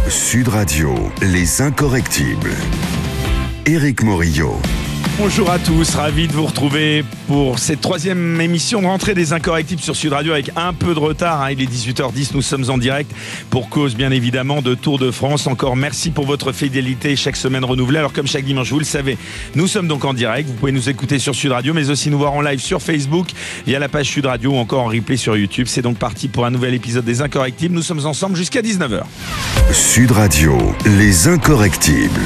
Sud Radio, les incorrectibles. Éric Morillo. Bonjour à tous, ravi de vous retrouver pour cette troisième émission de rentrée des incorrectibles sur Sud Radio avec un peu de retard. Il est 18h10, nous sommes en direct pour cause bien évidemment de Tour de France. Encore merci pour votre fidélité chaque semaine renouvelée. Alors comme chaque dimanche, vous le savez, nous sommes donc en direct. Vous pouvez nous écouter sur Sud Radio mais aussi nous voir en live sur Facebook via la page Sud Radio ou encore en replay sur YouTube. C'est donc parti pour un nouvel épisode des incorrectibles. Nous sommes ensemble jusqu'à 19h. Sud Radio, les incorrectibles.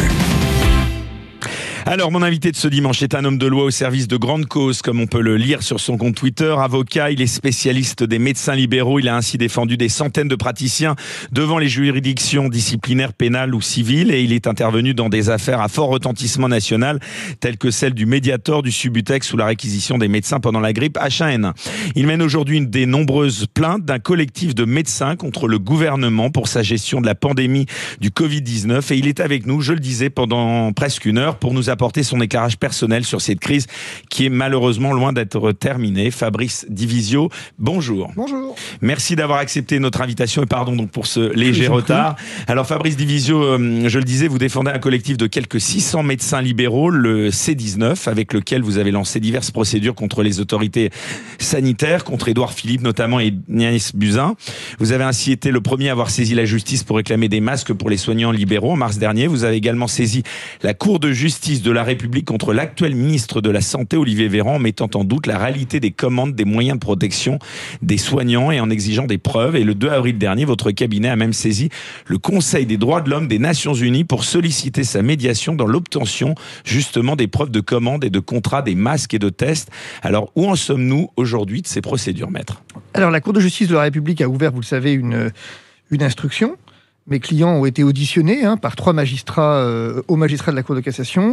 Alors, mon invité de ce dimanche est un homme de loi au service de grandes causes, comme on peut le lire sur son compte Twitter. Avocat, il est spécialiste des médecins libéraux. Il a ainsi défendu des centaines de praticiens devant les juridictions disciplinaires, pénales ou civiles. Et il est intervenu dans des affaires à fort retentissement national, telles que celle du Mediator, du Subutex ou la réquisition des médecins pendant la grippe H1N1. Il mène aujourd'hui une des nombreuses plaintes d'un collectif de médecins contre le gouvernement pour sa gestion de la pandémie du Covid-19. Et il est avec nous, je le disais, pendant presque une heure pour nous apporter son éclairage personnel sur cette crise qui est malheureusement loin d'être terminée. Fabrice Divisio, bonjour. Bonjour. Merci d'avoir accepté notre invitation et pardon donc pour ce léger retard. Alors Fabrice Divisio, je le disais, vous défendez un collectif de quelques 600 médecins libéraux, le C19, avec lequel vous avez lancé diverses procédures contre les autorités sanitaires, contre Édouard Philippe notamment et Agnès Buzyn. Vous avez ainsi été le premier à avoir saisi la justice pour réclamer des masques pour les soignants libéraux en mars dernier. Vous avez également saisi la Cour de justice de la République contre l'actuel ministre de la Santé, Olivier Véran, en mettant en doute la réalité des commandes des moyens de protection des soignants et en exigeant des preuves. Et le 2 avril dernier, votre cabinet a même saisi le Conseil des droits de l'homme des Nations Unies pour solliciter sa médiation dans l'obtention justement des preuves de commandes et de contrats des masques et de tests. Alors, où en sommes-nous aujourd'hui de ces procédures, maître ? Alors, la Cour de justice de la République a ouvert, vous le savez, une instruction. Mes clients ont été auditionnés par 3 magistrats, hauts magistrats de la Cour de cassation.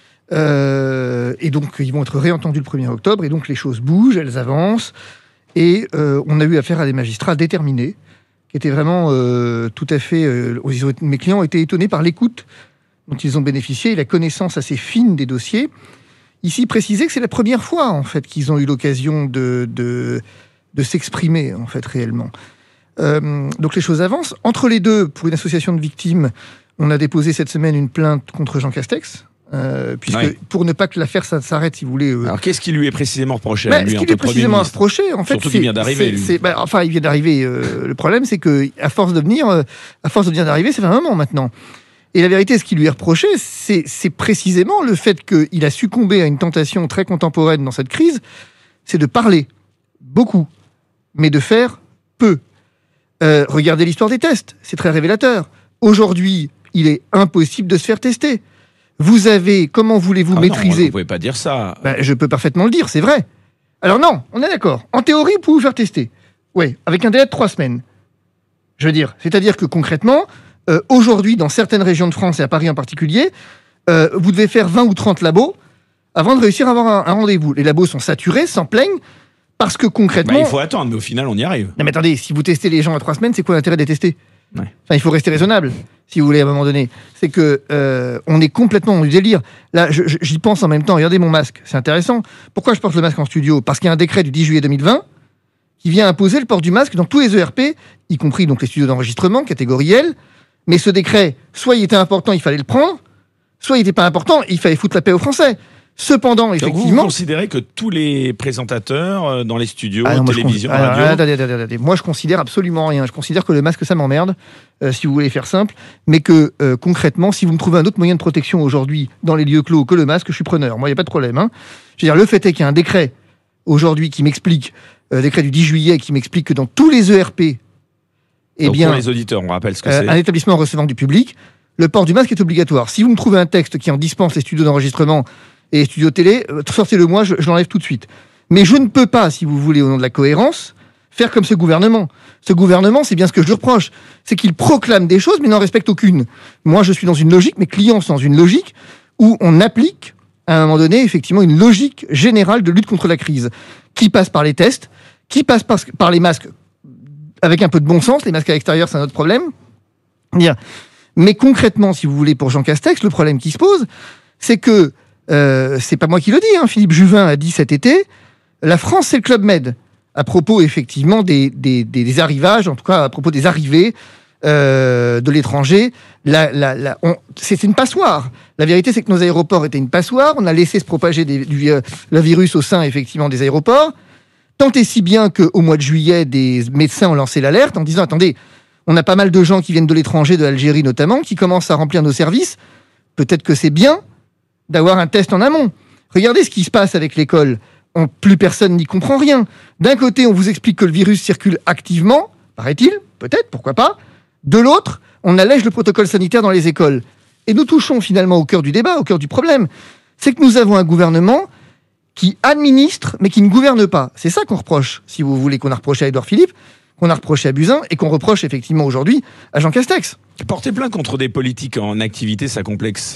Et donc, ils vont être réentendus le 1er octobre. Et donc, les choses bougent, elles avancent. Et on a eu affaire à des magistrats déterminés, qui étaient vraiment tout à fait... mes clients ont été étonnés par l'écoute dont ils ont bénéficié et la connaissance assez fine des dossiers. Ici, préciser que c'est la première fois, en fait, qu'ils ont eu l'occasion de s'exprimer, en fait, réellement. Donc les choses avancent. Entre les deux, pour une association de victimes, on a déposé cette semaine une plainte contre Jean Castex, pour ne pas que l'affaire s'arrête, si vous voulez. Alors qu'est-ce qui lui est précisément reproché ce qui lui est précisément reproché, en fait, surtout qu'il vient d'arriver. Il vient d'arriver. Le problème, c'est que à force de venir d'arriver, ça fait un moment maintenant. Et la vérité, ce qui lui est reproché, c'est précisément le fait qu'il a succombé à une tentation très contemporaine dans cette crise, c'est de parler beaucoup, mais de faire peu. Regardez l'histoire des tests, c'est très révélateur. Aujourd'hui, il est impossible de se faire tester. Comment voulez-vous maîtriser ? Non, vous ne pouvez pas dire ça. Je peux parfaitement le dire, c'est vrai. Alors non, on est d'accord. En théorie, vous pouvez vous faire tester. Oui, avec un délai de 3 semaines. Je veux dire, c'est-à-dire que concrètement, aujourd'hui, dans certaines régions de France et à Paris en particulier, vous devez faire 20 ou 30 labos avant de réussir à avoir un rendez-vous. Les labos sont saturés, s'en plaignent. Parce que concrètement... il faut attendre, mais au final, on y arrive. Non mais attendez, si vous testez les gens à 3 semaines, c'est quoi l'intérêt de les tester ? Ouais. Il faut rester raisonnable, si vous voulez, à un moment donné. C'est que on est complètement dans le délire. Là, j'y pense en même temps. Regardez mon masque, c'est intéressant. Pourquoi je porte le masque en studio ? Parce qu'il y a un décret du 10 juillet 2020 qui vient imposer le port du masque dans tous les ERP, y compris donc les studios d'enregistrement, catégorie L. Mais ce décret, soit il était important, il fallait le prendre, soit il n'était pas important, il fallait foutre la paix aux Français. Cependant, effectivement... Donc vous considérez que tous les présentateurs dans les studios, télévision, radio... Attendez. Moi, je considère absolument rien. Je considère que le masque, ça m'emmerde, si vous voulez faire simple, mais que, concrètement, si vous me trouvez un autre moyen de protection aujourd'hui dans les lieux clos que le masque, je suis preneur. Moi, il n'y a pas de problème. Je veux dire, le fait est qu'il y a un décret, aujourd'hui, qui m'explique, décret du 10 juillet, qui m'explique que dans tous les ERP... Donc pour les auditeurs, on rappelle ce que c'est. Un établissement recevant du public, le port du masque est obligatoire. Si vous me trouvez un texte qui en dispense les studios d'enregistrement et studio télé, sortez-le-moi, je l'enlève tout de suite. Mais je ne peux pas, si vous voulez, au nom de la cohérence, faire comme ce gouvernement. Ce gouvernement, c'est bien ce que je lui reproche, c'est qu'il proclame des choses, mais n'en respecte aucune. Moi, je suis dans une logique, mes clients sont dans une logique où on applique, à un moment donné, effectivement, une logique générale de lutte contre la crise, qui passe par les tests, qui passe par les masques, avec un peu de bon sens. Les masques à l'extérieur, c'est un autre problème. Mais concrètement, si vous voulez, pour Jean Castex, le problème qui se pose, c'est que c'est pas moi qui le dis, Philippe Juvin a dit cet été, la France, c'est le Club Med, à propos, effectivement, des arrivages, en tout cas, à propos des arrivées de l'étranger. C'est une passoire. La vérité, c'est que nos aéroports étaient une passoire. On a laissé se propager le virus au sein, effectivement, des aéroports. Tant et si bien qu'au mois de juillet, des médecins ont lancé l'alerte en disant « Attendez, on a pas mal de gens qui viennent de l'étranger, de l'Algérie notamment, qui commencent à remplir nos services. Peut-être que c'est bien d'avoir un test en amont. Regardez ce qui se passe avec l'école. Plus personne n'y comprend rien. D'un côté, on vous explique que le virus circule activement, paraît-il, peut-être, pourquoi pas. De l'autre, on allège le protocole sanitaire dans les écoles. Et nous touchons finalement au cœur du débat, au cœur du problème. C'est que nous avons un gouvernement qui administre, mais qui ne gouverne pas. C'est ça qu'on reproche, si vous voulez, qu'on a reproché à Édouard Philippe, qu'on a reproché à Buzyn, et qu'on reproche effectivement aujourd'hui à Jean Castex. Porter plainte contre des politiques en activité, ça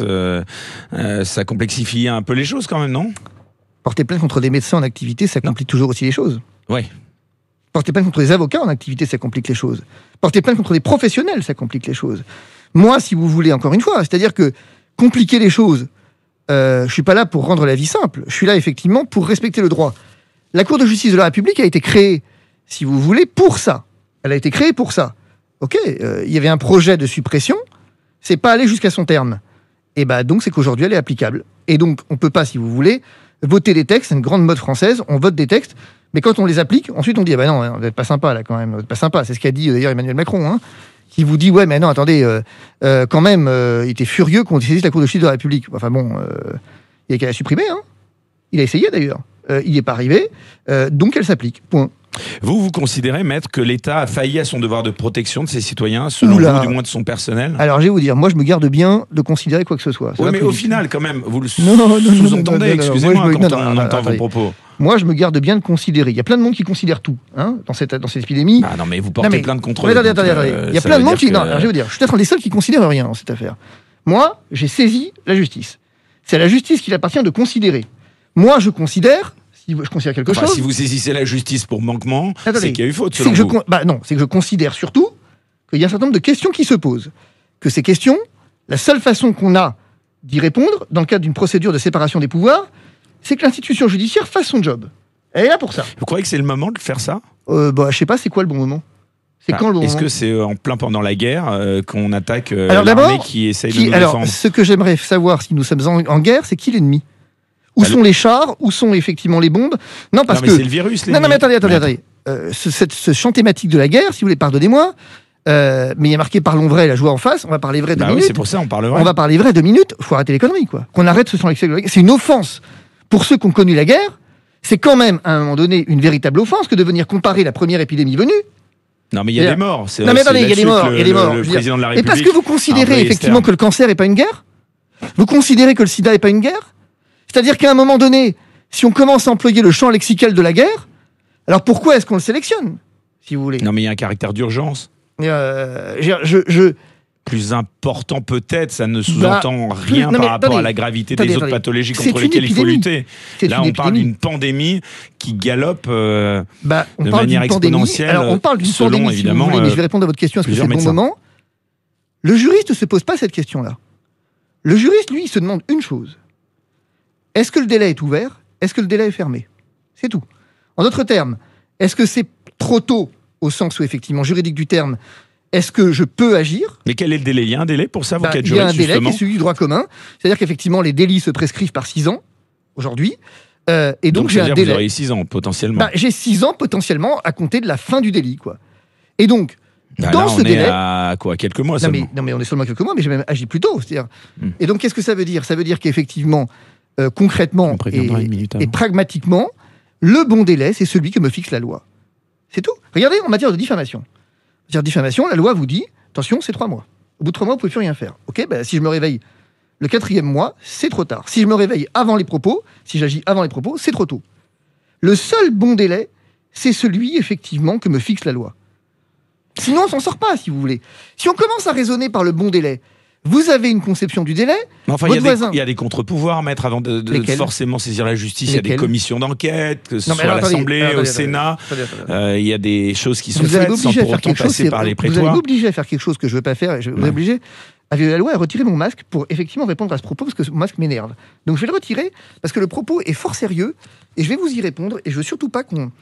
complexifie un peu les choses quand même, non ? Porter plainte contre des médecins en activité, ça complique toujours aussi les choses. Oui. Porter plainte contre des avocats en activité, ça complique les choses. Porter plainte contre des professionnels, ça complique les choses. Moi, si vous voulez, encore une fois, c'est-à-dire que compliquer les choses, je suis pas là pour rendre la vie simple. Je suis là, effectivement, pour respecter le droit. La Cour de justice de la République a été créée, si vous voulez, pour ça. Elle a été créée pour ça. Ok, il y avait un projet de suppression, c'est pas allé jusqu'à son terme. Et donc, c'est qu'aujourd'hui, elle est applicable. Et donc, on peut pas, si vous voulez, voter des textes, c'est une grande mode française, on vote des textes, mais quand on les applique, ensuite on dit, non, vous n'êtes pas sympa là quand même, vous n'êtes pas sympa. C'est ce qu'a dit d'ailleurs Emmanuel Macron, qui vous dit, ouais, mais non, attendez, quand même, il était furieux qu'on saisisse la Cour de justice de la République. Enfin bon, il a qu'à la supprimer, il a essayé d'ailleurs, il n'y est pas arrivé, donc elle s'applique, point. Vous considérez, maître, que l'État a failli à son devoir de protection de ses citoyens, selon vous, du moins de son personnel ? Alors, je vais vous dire, moi, je me garde bien de considérer quoi que ce soit. Oui, mais au final, quand même, vous le sous-entendez, excusez-moi, quand on entend vos propos. Moi, je me garde bien de considérer. Il y a plein de monde qui considère tout, dans cette épidémie. Ah non, mais vous portez plainte contre eux. Attendez. Il y a plein de monde qui... Non, alors, je vais vous dire, je suis peut-être un des seuls qui considère rien dans cette affaire. Moi, j'ai saisi la justice. C'est à la justice qu'il appartient de considérer. Moi, je considère... Si je considère quelque chose... Si vous saisissez la justice pour manquement, c'est qu'il y a eu faute, selon vous. Non, c'est que je considère surtout qu'il y a un certain nombre de questions qui se posent. Que ces questions, la seule façon qu'on a d'y répondre, dans le cadre d'une procédure de séparation des pouvoirs, c'est que l'institution judiciaire fasse son job. Elle est là pour ça. Vous croyez que c'est le moment de faire ça ? Je sais pas, c'est quoi le bon moment ? C'est quand le bon moment ? Est-ce que c'est en plein pendant la guerre qu'on attaque l'armée qui essaye de nous défendre ? Ce que j'aimerais savoir, si nous sommes en guerre, c'est qui l'ennemi ? Où sont les chars ? Où sont effectivement les bombes ? Non, parce que c'est le virus. Non, mais attendez. Ce champ thématique de la guerre, si vous voulez, pardonnez-moi, mais il y a marqué parlons vrai, la joie en face. On va parler vrai 2 minutes. Oui, c'est pour ça on parle vrai. On va parler vrai 2 minutes. Faut arrêter les conneries, quoi. Qu'on arrête ce champ lexical de la guerre. C'est une offense pour ceux qui ont connu la guerre. C'est quand même à un moment donné une véritable offense que de venir comparer la première épidémie venue. Non, mais il y a des morts. Non, mais attendez, il y a des morts. Le président de la République. Et parce que vous considérez effectivement que le cancer n'est pas une guerre ? Vous considérez que le sida n'est pas une guerre ? C'est-à-dire qu'à un moment donné, si on commence à employer le champ lexical de la guerre, alors pourquoi est-ce qu'on le sélectionne, si vous voulez ? Non, mais il y a un caractère d'urgence. Plus important peut-être, ça ne sous-entend rien par rapport à la gravité des autres pathologies contre lesquelles il faut lutter. Là, on parle d'une pandémie qui galope de manière exponentielle. Alors, on parle d'une pandémie, évidemment, si vous voulez, mais je vais répondre à votre question, est-ce que c'est le bon moment ? Le juriste ne se pose pas cette question-là. Le juriste, lui, il se demande une chose. Est-ce que le délai est ouvert ? Est-ce que le délai est fermé ? C'est tout. En d'autres termes, est-ce que c'est trop tôt, au sens où, effectivement, juridique du terme, est-ce que je peux agir ? Mais quel est le délai ? Il y a un délai pour ça, vous qui êtes juriste, justement ? Il y a un délai qui est celui du droit commun. C'est-à-dire qu'effectivement, les délits se prescrivent par 6 ans, aujourd'hui. Et donc j'ai un délai. Vous aurez 6 ans, potentiellement. J'ai 6 ans, potentiellement, à compter de la fin du délit, quoi. Et donc... Dans ce délai, à quoi ? Quelques mois seulement. Non, mais on est seulement quelques mois, mais j'ai même agi plus tôt. C'est-à-dire... Et donc, qu'est-ce que ça veut dire ? Ça veut dire qu'effectivement... concrètement et pragmatiquement, le bon délai, c'est celui que me fixe la loi. C'est tout. Regardez, en matière de diffamation. En matière de diffamation, la loi vous dit, attention, c'est 3 mois. Au bout de 3 mois, vous ne pouvez plus rien faire. Ok, si je me réveille le 4e mois, c'est trop tard. Si je me réveille avant les propos, si j'agis avant les propos, c'est trop tôt. Le seul bon délai, c'est celui, effectivement, que me fixe la loi. Sinon, on s'en sort pas, si vous voulez. Si on commence à raisonner par le bon délai, vous avez une conception du délai. Enfin, il y a des contre-pouvoirs, maître, avant de forcément saisir la justice. Il y a des commissions d'enquête, que ce soit à l'Assemblée, au Sénat. Il y a des choses qui sont faites sans pour autant passer par les prétoires. Vous allez m'obliger à faire quelque chose que je ne veux pas faire. Et je vais vous obliger à violer la loi et à retirer mon masque pour effectivement répondre à ce propos, parce que ce masque m'énerve. Donc je vais le retirer, parce que le propos est fort sérieux, et je vais vous y répondre, et je veux surtout pas qu'on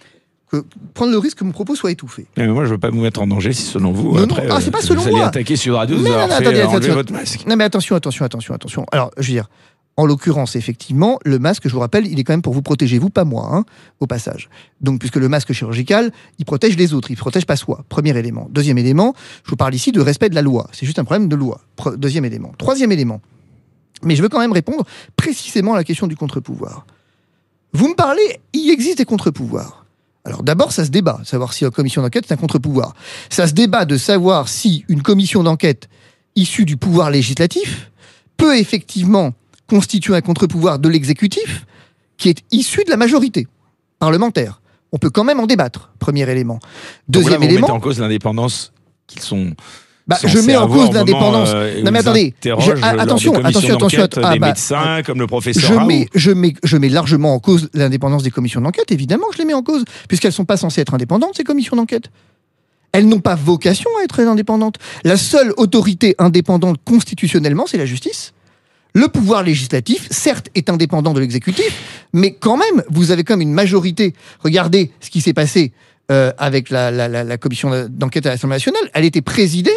prendre le risque que mon propos soit étouffé. Mais moi, je veux pas vous mettre en danger si selon vous. Non, après, c'est pas selon vous allez moi. attaquer Sud Radio, vous Non, avez non, enlever attendez. votre masque. Non, mais attention. Alors, je veux dire, en l'occurrence, effectivement, le masque, je vous rappelle, il est quand même pour vous protéger, vous, pas moi, hein, au passage. Donc, puisque le masque chirurgical, il protège les autres, il ne protège pas soi. Premier élément. Deuxième élément, je vous parle ici de respect de la loi. C'est juste un problème de loi. Deuxième élément. Troisième élément. Mais je veux quand même répondre précisément à la question du contre-pouvoir. Vous me parlez, il existe des contre-pouvoirs. Alors d'abord, ça se débat, savoir si la commission d'enquête est un contre-pouvoir. Ça se débat de savoir si une commission d'enquête issue du pouvoir législatif peut effectivement constituer un contre-pouvoir de l'exécutif qui est issu de la majorité parlementaire. On peut quand même en débattre, premier élément. Deuxième élément... Vous mettez en cause l'indépendance qu'ils sont... je mets en cause l'indépendance. Non mais attendez, attention. Des médecins comme le professeur Raoult. Je mets largement en cause l'indépendance des commissions d'enquête. Évidemment, je les mets en cause, puisqu'elles sont pas censées être indépendantes, ces commissions d'enquête. Elles n'ont pas vocation à être indépendantes. La seule autorité indépendante constitutionnellement, c'est la justice. Le pouvoir législatif, certes, est indépendant de l'exécutif, mais quand même, vous avez comme une majorité. Regardez ce qui s'est passé avec la commission d'enquête à l'Assemblée nationale. Elle était présidée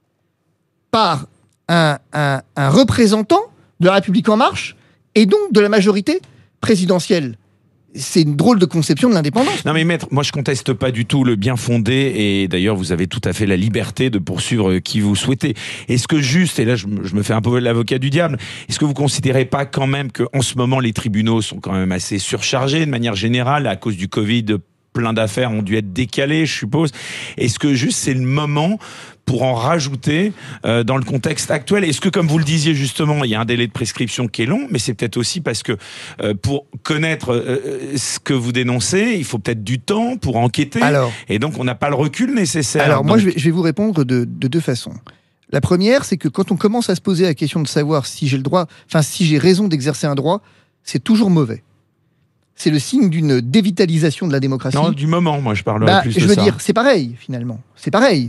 par un représentant de la République En Marche et donc de la majorité présidentielle. C'est une drôle de conception de l'indépendance. Non mais maître, moi je conteste pas du tout le bien fondé et d'ailleurs vous avez tout à fait la liberté de poursuivre qui vous souhaitez. Est-ce que juste, et là je me fais un peu l'avocat du diable, est-ce que vous considérez pas quand même qu'en ce moment les tribunaux sont quand même assez surchargés de manière générale à cause du Covid? Plein d'affaires ont dû être décalées, je suppose. Est-ce que juste c'est le moment pour en rajouter dans le contexte actuel? Est-ce que, comme vous le disiez justement, il y a un délai de prescription qui est long, mais c'est peut-être aussi parce que pour connaître ce que vous dénoncez, il faut peut-être du temps pour enquêter, et donc on n'a pas le recul nécessaire. Alors moi je vais vous répondre de deux façons. La première, c'est que quand on commence à se poser la question de savoir si j'ai le droit, si j'ai raison d'exercer un droit, c'est toujours mauvais. C'est le signe d'une dévitalisation de la démocratie. Non, du moment, moi je parle plus de ça. Je veux dire, c'est pareil, finalement. C'est pareil.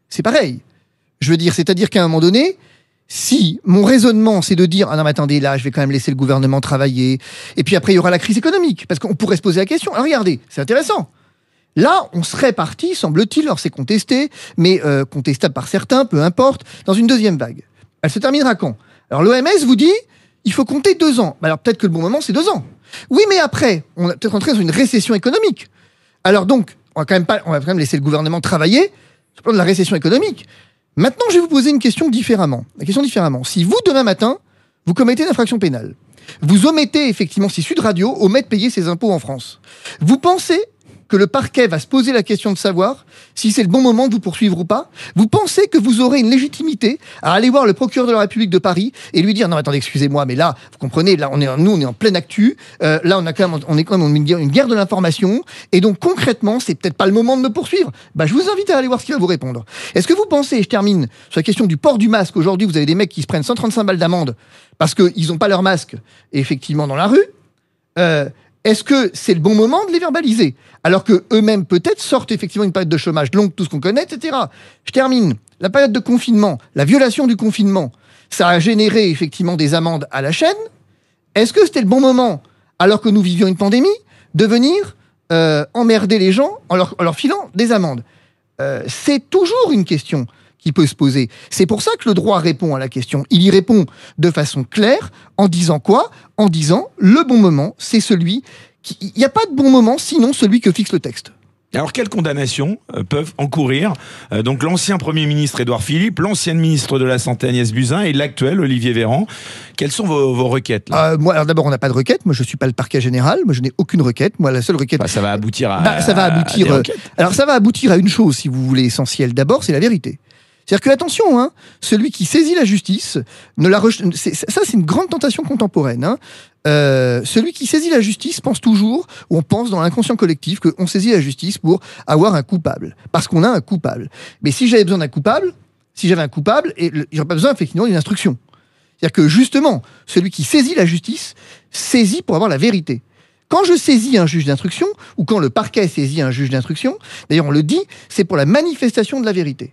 Je veux dire, c'est-à-dire qu'à un moment donné, si mon raisonnement, c'est de dire « Ah non, mais attendez, là, je vais quand même laisser le gouvernement travailler, et puis après, il y aura la crise économique. » Parce qu'on pourrait se poser la question. Alors regardez, c'est intéressant. Là, on serait parti, semble-t-il, alors c'est contesté, mais contestable par certains, peu importe, dans une deuxième vague. Elle se terminera quand? Alors l'OMS vous dit il faut compter 2 ans. Alors peut-être que le bon moment, c'est 2 ans. Oui, mais après, on est peut-être entré dans une récession économique. Alors donc, on va quand même laisser le gouvernement travailler sur le plan de la récession économique. Maintenant, je vais vous poser une question différemment. La question différemment. Si vous, demain matin, vous commettez une infraction pénale, vous omettez effectivement, si Sud Radio omet de payer ses impôts en France, vous pensez que le parquet va se poser la question de savoir si c'est le bon moment de vous poursuivre ou pas? Vous pensez que vous aurez une légitimité à aller voir le procureur de la République de Paris et lui dire non, attendez, excusez-moi, mais là, vous comprenez, là, on est en pleine actu, là, on est quand même en une guerre de l'information, et donc concrètement, c'est peut-être pas le moment de me poursuivre. Je vous invite à aller voir ce qu'il va vous répondre. Est-ce que vous pensez, et je termine sur la question du port du masque, aujourd'hui, vous avez des mecs qui se prennent 135 balles d'amende parce qu'ils n'ont pas leur masque, effectivement, dans la rue, est-ce que c'est le bon moment de les verbaliser? Alors qu'eux-mêmes, peut-être, sortent effectivement une période de chômage longue, tout ce qu'on connaît, etc. Je termine. La période de confinement, la violation du confinement, ça a généré effectivement des amendes à la chaîne. Est-ce que c'était le bon moment, alors que nous vivions une pandémie, de venir emmerder les gens en leur filant des amendes? C'est toujours une question qui peut se poser. C'est pour ça que le droit répond à la question. Il y répond de façon claire, en disant quoi? En disant, le bon moment, c'est celui qui... Il n'y a pas de bon moment, sinon celui que fixe le texte. Alors, quelles condamnations peuvent encourir donc l'ancien Premier ministre Édouard Philippe, l'ancienne ministre de la Santé Agnès Buzyn et l'actuel Olivier Véran? Quelles sont vos requêtes là? Moi, alors d'abord, on n'a pas de requête. Moi, je ne suis pas le parquet général. Moi, je n'ai aucune requête. Moi, la seule requête... ça va aboutir à... Alors, ça va aboutir à une chose, si vous voulez, essentielle. D'abord, c'est la vérité. C'est-à-dire que, attention, celui qui saisit la justice, ça c'est une grande tentation contemporaine. Celui qui saisit la justice pense toujours, ou on pense dans l'inconscient collectif, qu'on saisit la justice pour avoir un coupable. Parce qu'on a un coupable. Mais si j'avais besoin d'un coupable, j'aurais pas besoin effectivement d'une instruction. C'est-à-dire que justement, celui qui saisit la justice, saisit pour avoir la vérité. Quand je saisis un juge d'instruction, ou quand le parquet saisit un juge d'instruction, d'ailleurs on le dit, c'est pour la manifestation de la vérité.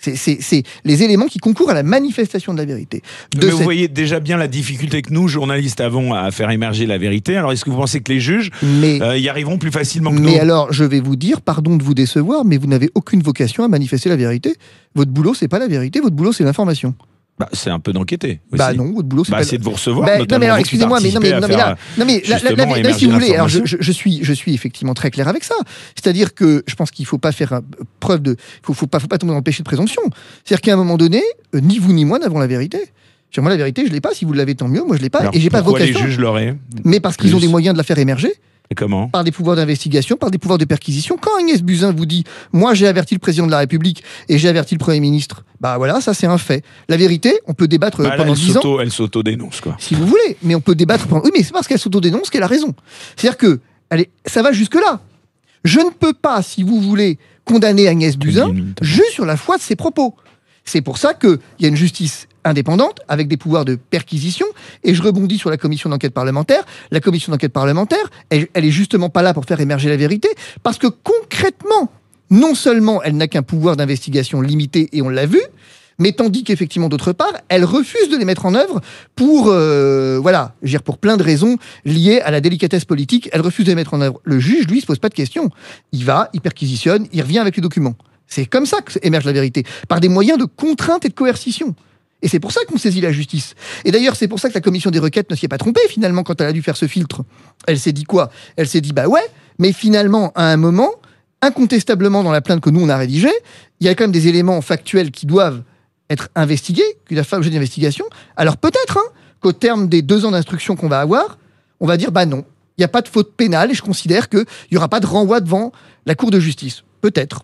C'est les éléments qui concourent à la manifestation de la vérité. Mais vous voyez déjà bien la difficulté que nous, journalistes, avons à faire émerger la vérité. Alors, est-ce que vous pensez que les juges y arriveront plus facilement que nous? Mais alors, je vais vous dire, pardon de vous décevoir, mais vous n'avez aucune vocation à manifester la vérité. Votre boulot, c'est pas la vérité, votre boulot, c'est l'information. C'est un peu d'enquêter aussi. Non, votre boulot, c'est de vous recevoir. Non, mais alors, excusez-moi, mais si vous voulez, alors je suis effectivement très clair avec ça. C'est-à-dire que je pense qu'il faut pas faire preuve de, faut pas tomber dans le péché de présomption. C'est-à-dire qu'à un moment donné, ni vous ni moi n'avons la vérité. Moi, la vérité, je l'ai pas. Si vous l'avez, tant mieux. Moi, je l'ai pas. Alors, et j'ai pas de vocation. Les juges l'auraient. Mais parce qu'ils ont des moyens de la faire émerger. Et comment? Par des pouvoirs d'investigation, par des pouvoirs de perquisition. Quand Agnès Buzyn vous dit « Moi, j'ai averti le président de la République et j'ai averti le Premier ministre », voilà, ça c'est un fait. La vérité, on peut débattre pendant 10 ans. Elle s'auto-dénonce, quoi. Si vous voulez, mais on peut débattre pendant... Oui, mais c'est parce qu'elle s'auto-dénonce qu'elle a raison. C'est-à-dire que ça va jusque-là. Je ne peux pas, si vous voulez, condamner Agnès Buzyn juste sur la foi de ses propos. C'est pour ça qu'il y a une justice indépendante, avec des pouvoirs de perquisition, et je rebondis sur la commission d'enquête parlementaire. La commission d'enquête parlementaire, elle est justement pas là pour faire émerger la vérité, parce que concrètement, non seulement elle n'a qu'un pouvoir d'investigation limité, et on l'a vu, mais tandis qu'effectivement, d'autre part, elle refuse de les mettre en œuvre pour, pour plein de raisons liées à la délicatesse politique, elle refuse de les mettre en œuvre. Le juge, lui, se pose pas de questions. Il va, il perquisitionne, il revient avec les documents. C'est comme ça qu'émerge la vérité, par des moyens de contrainte et de coercition. Et c'est pour ça qu'on saisit la justice. Et d'ailleurs, c'est pour ça que la commission des requêtes ne s'y est pas trompée, finalement, quand elle a dû faire ce filtre. Elle s'est dit quoi? Elle s'est dit, mais finalement, à un moment, incontestablement, dans la plainte que nous, on a rédigée, il y a quand même des éléments factuels qui doivent être investigués, qui doivent faire l'objet d'investigation. Alors peut-être qu'au terme des 2 ans d'instruction qu'on va avoir, on va dire, non, il n'y a pas de faute pénale, et je considère qu'il n'y aura pas de renvoi devant la Cour de justice. Peut-être.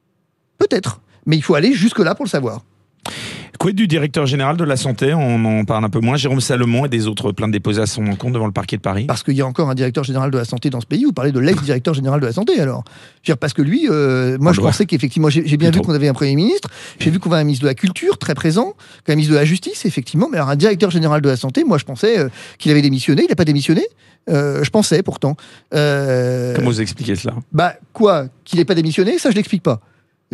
Mais il faut aller jusque-là pour le savoir. Quid du directeur général de la santé? On en parle un peu moins. Jérôme Salomon et des autres plaintes déposées à son encontre devant le parquet de Paris. Parce qu'il y a encore un directeur général de la santé dans ce pays. Vous parlez de l'ex-directeur général de la santé, alors. Parce que lui, moi, je pensais qu'effectivement, j'ai bien vu qu'on avait un Premier ministre. J'ai vu qu'on avait un ministre de la Culture, très présent, un ministre de la Justice, effectivement. Mais alors, un directeur général de la santé, moi, je pensais qu'il avait démissionné. Il n'a pas démissionné. Je pensais, pourtant. Comment vous expliquez cela? Qu'il n'ait pas démissionné, ça, je l'explique pas.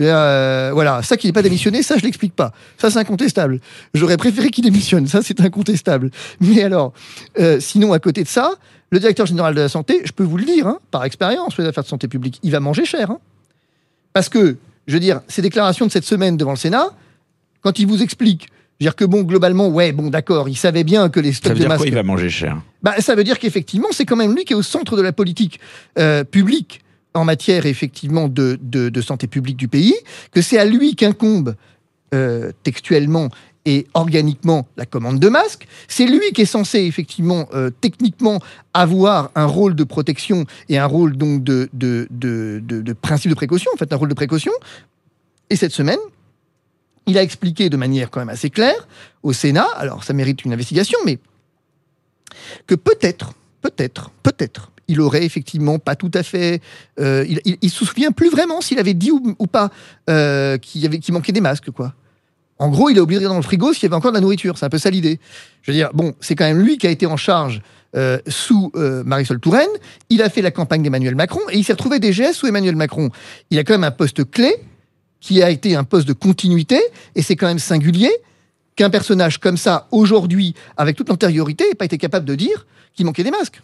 Ça qu'il n'ait pas démissionné, ça je l'explique pas. Ça c'est incontestable. J'aurais préféré qu'il démissionne, ça c'est incontestable. Mais alors, sinon à côté de ça, le directeur général de la santé, je peux vous le dire, par expérience sur les affaires de santé publique, il va manger cher. Parce que, je veux dire, ces déclarations de cette semaine devant le Sénat, quand il vous explique, globalement, d'accord, il savait bien que les stocks de masques... Ça veut dire quoi, il va manger cher? Ça veut dire qu'effectivement, c'est quand même lui qui est au centre de la politique publique en matière effectivement de santé publique du pays, que c'est à lui qu'incombe textuellement et organiquement la commande de masques, c'est lui qui est censé effectivement techniquement avoir un rôle de protection et un rôle donc de principe de précaution, en fait un rôle de précaution, et cette semaine, il a expliqué de manière quand même assez claire au Sénat, alors ça mérite une investigation, mais que peut-être, il aurait effectivement pas tout à fait... il se souvient plus vraiment s'il avait dit ou pas qu'il manquait des masques, quoi. En gros, il a oublié de regarder dans le frigo s'il y avait encore de la nourriture. C'est un peu ça l'idée. Je veux dire, c'est quand même lui qui a été en charge sous Marisol Touraine. Il a fait la campagne d'Emmanuel Macron et il s'est retrouvé DGS sous Emmanuel Macron. Il a quand même un poste clé qui a été un poste de continuité et c'est quand même singulier qu'un personnage comme ça, aujourd'hui, avec toute l'antériorité, n'ait pas été capable de dire qu'il manquait des masques.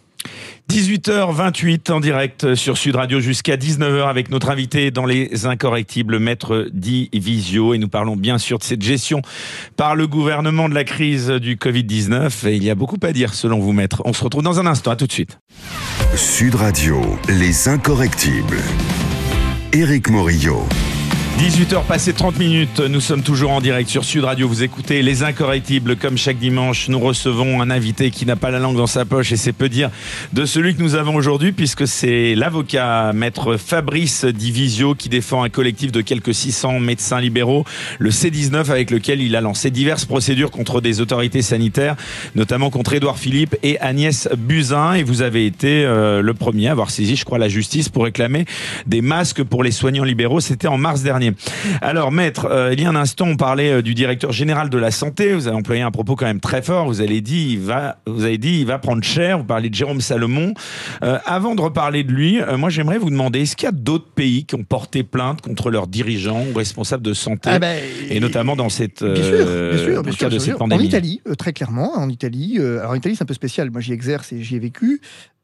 18h28 en direct sur Sud Radio jusqu'à 19h avec notre invité dans Les Incorrectibles, Maître Divisio. Et nous parlons bien sûr de cette gestion par le gouvernement de la crise du Covid-19. Et il y a beaucoup à dire selon vous, Maître. On se retrouve dans un instant. À tout de suite. Sud Radio, Les Incorrectibles. Éric Morillo. 18h passé 30 minutes, nous sommes toujours en direct sur Sud Radio. Vous écoutez Les Incorrectibles. Comme chaque dimanche, nous recevons un invité qui n'a pas la langue dans sa poche et c'est peu dire de celui que nous avons aujourd'hui, puisque c'est l'avocat Maître Fabrice Divisio qui défend un collectif de quelques 600 médecins libéraux, le C19, avec lequel il a lancé diverses procédures contre des autorités sanitaires, notamment contre Édouard Philippe et Agnès Buzyn. Et vous avez été le premier à avoir saisi, je crois, la justice pour réclamer des masques pour les soignants libéraux. C'était en mars dernier. dernier. Alors, maître, il y a un instant, on parlait du directeur général de la santé. Vous avez employé un propos quand même très fort. Vous avez dit, il va prendre cher. Vous parlez de Jérôme Salomon. Avant de reparler de lui, moi, j'aimerais vous demander, est-ce qu'il y a d'autres pays qui ont porté plainte contre leurs dirigeants ou responsables de santé, et notamment dans cette, bien sûr, de cette pandémie? En Italie, très clairement. En Italie, alors en Italie, c'est un peu spécial. Moi, j'y exerce et j'y ai vécu.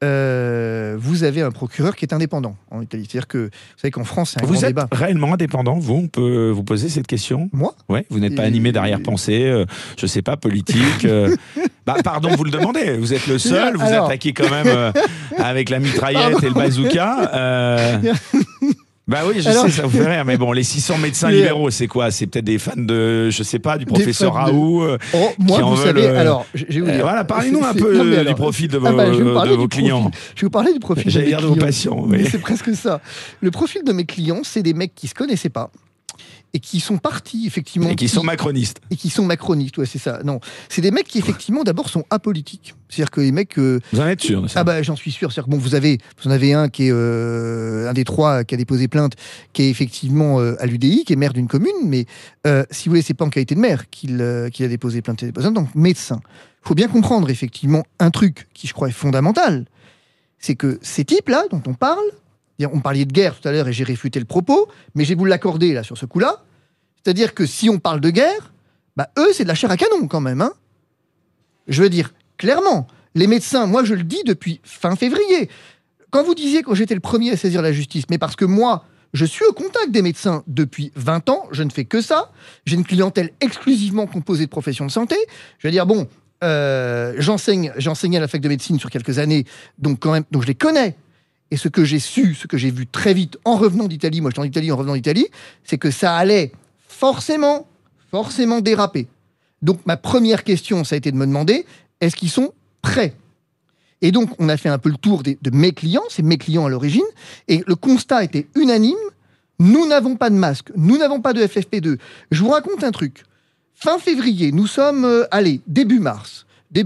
Vous avez un procureur qui est indépendant en Italie. C'est-à-dire que, vous savez qu'en France, c'est un grand débat. Vous êtes réellement indépendant, vous? On peut vous poser cette question? Moi? Ouais, vous n'êtes pas animé d'arrière-pensée, je sais pas, politique. Pardon, vous le demandez. Vous êtes le seul, vous attaquez quand même avec la mitraillette et le bazooka. Bah oui, je sais, ça vous fait rire, mais bon, les 600 médecins libéraux, c'est quoi? C'est peut-être des fans de, je sais pas, du professeur Raoult. Moi, vous savez, alors, je vais vous dire. Voilà, parlez-nous un peu du profil de vos clients. Je vais vous parler du profil de mes clients. J'allais dire de vos patients. Oui. C'est presque ça. Le profil de mes clients, c'est des mecs qui se connaissaient pas et qui sont partis, effectivement. Et qui sont macronistes. Et qui sont macronistes, ouais, c'est ça. Non, c'est des mecs qui, effectivement, d'abord, sont apolitiques. C'est-à-dire que les mecs... Vous en êtes sûr de ça? Ah bah, j'en suis sûr. C'est-à-dire que bon, vous en avez un qui est un des trois qui a déposé plainte, qui est effectivement à l'UDI, qui est maire d'une commune, mais si vous voulez, c'est pas en qualité de maire qu'il a déposé plainte. Donc, médecin. Il faut bien comprendre, effectivement, un truc qui, je crois, est fondamental. C'est que ces types-là, dont on parle, on parlait de guerre tout à l'heure et j'ai réfuté le propos, mais je vais vous l'accorder là sur ce coup-là. C'est-à-dire que si on parle de guerre, bah eux, c'est de la chair à canon quand même. Hein. Je veux dire, clairement, les médecins, moi je le dis depuis fin février. Quand vous disiez que j'étais le premier à saisir la justice, mais parce que moi, je suis au contact des médecins depuis 20 ans, je ne fais que ça. J'ai une clientèle exclusivement composée de professions de santé. Je veux dire, bon, j'enseignais à la fac de médecine sur quelques années, donc je les connais. Et ce que j'ai su, ce que j'ai vu très vite en revenant d'Italie, moi j'étais en Italie en revenant d'Italie, c'est que ça allait forcément déraper. Donc ma première question, ça a été de me demander, est-ce qu'ils sont prêts? Et donc on a fait un peu le tour de mes clients, c'est mes clients à l'origine, et le constat était unanime, nous n'avons pas de masque, nous n'avons pas de FFP2. Je vous raconte un truc. Fin février, nous sommes, début mars.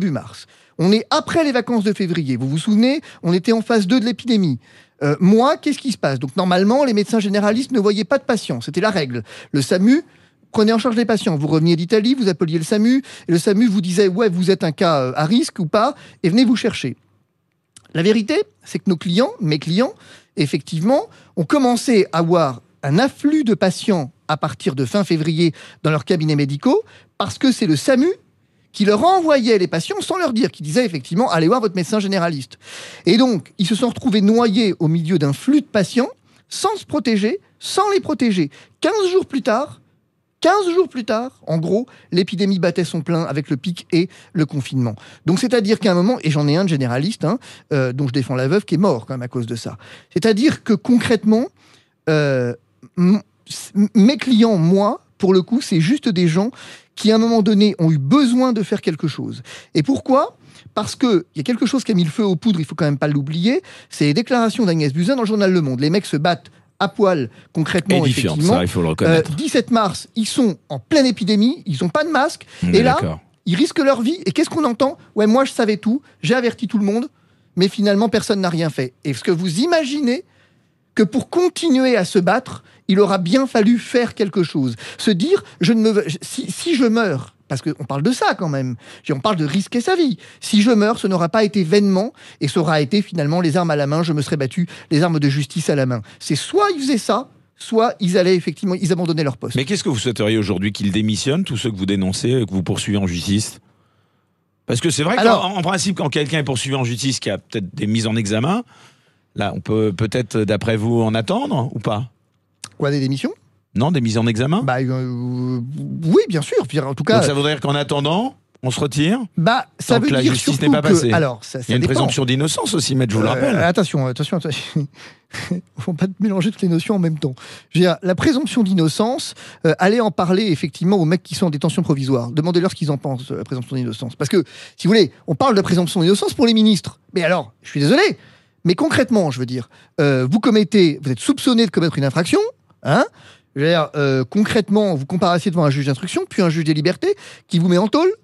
On est après les vacances de février. Vous vous souvenez, on était en phase 2 de l'épidémie. Moi, qu'est-ce qui se passe? Donc normalement, les médecins généralistes ne voyaient pas de patients. C'était la règle. Le SAMU prenait en charge les patients. Vous reveniez d'Italie, vous appeliez le SAMU, et le SAMU vous disait « Ouais, vous êtes un cas à risque ou pas, et venez vous chercher ». La vérité, c'est que mes clients, effectivement, ont commencé à avoir un afflux de patients à partir de fin février dans leurs cabinets médicaux, parce que c'est le SAMU qui leur envoyait les patients sans leur dire, qui disait effectivement, allez voir votre médecin généraliste. Et donc, ils se sont retrouvés noyés au milieu d'un flux de patients, sans se protéger, sans les protéger. 15 jours plus tard, en gros, l'épidémie battait son plein avec le pic et le confinement. Donc, c'est-à-dire qu'à un moment, et j'en ai un de généraliste, dont je défends la veuve, qui est mort quand même à cause de ça. C'est-à-dire que concrètement, mes clients, moi, pour le coup, c'est juste des gens qui, à un moment donné, ont eu besoin de faire quelque chose. Et pourquoi ? Parce qu'il y a quelque chose qui a mis le feu aux poudres, il faut quand même pas l'oublier, c'est les déclarations d'Agnès Buzyn dans le journal Le Monde. Les mecs se battent à poil, concrètement, effectivement. Ça, il faut le reconnaître. 17 mars, ils sont en pleine épidémie, ils n'ont pas de masque, et là, ils risquent leur vie. Et qu'est-ce qu'on entend ? Ouais, moi, je savais tout, j'ai averti tout le monde, mais finalement, personne n'a rien fait. Est-ce que vous imaginez que pour continuer à se battre, il aura bien fallu faire quelque chose. Se dire, si je meurs, parce qu'on parle de ça quand même, on parle de risquer sa vie. Si je meurs, ce n'aura pas été vainement, et ça aura été finalement les armes à la main, je me serais battu, les armes de justice à la main. C'est soit ils faisaient ça, soit ils abandonnaient leur poste. Mais qu'est-ce que vous souhaiteriez aujourd'hui, qu'ils démissionnent, tous ceux que vous dénoncez, que vous poursuivez en justice ? Parce que c'est vrai qu'en principe, quand quelqu'un est poursuivi en justice, qui a peut-être des mises en examen, là, on peut peut-être, d'après vous, en attendre ou pas ? Quoi, des démissions ? Non, des mises en examen ? Oui, bien sûr. En tout cas. Donc ça voudrait dire qu'en attendant, on se retire ? Ça veut que la dire justice surtout n'est pas passée. Alors, ça il y a une dépend. présomption d'innocence aussi, maître, je vous le rappelle. Attention. Il ne faut pas mélanger toutes les notions en même temps. Je veux dire, la présomption d'innocence, allez en parler effectivement aux mecs qui sont en détention provisoire. Demandez-leur ce qu'ils en pensent, la présomption d'innocence. Parce que, si vous voulez, on parle de présomption d'innocence pour les ministres. Mais alors, je suis désolé, mais concrètement, je veux dire, vous êtes soupçonné de commettre une infraction, hein ? Je veux dire, concrètement, vous comparaissez devant un juge d'instruction, puis un juge des libertés, qui vous met en tôle.